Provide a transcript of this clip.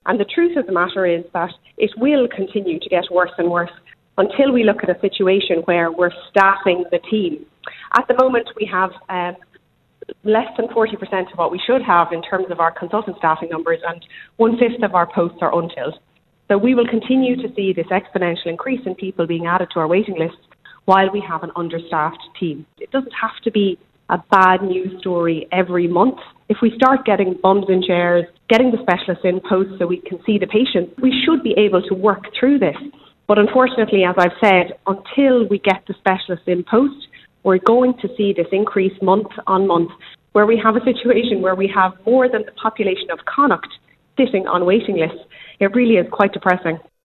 And the truth of the matter is that it will continue to get worse and worse until we look at a situation where we're staffing the team. At the moment, we have less than 40% of what we should have in terms of our consultant staffing numbers, and 1/5 of our posts are unfilled. So we will continue to see this exponential increase in people being added to our waiting lists while we have an understaffed team. It doesn't have to be a bad news story every month. If we start getting bums in chairs, getting the specialists in posts so we can see the patients, we should be able to work through this. But unfortunately, as I've said, until we get the specialists in post, we're going to see this increase month on month, where we have a situation where we have more than the population of Connacht sitting on waiting lists. It really is quite depressing.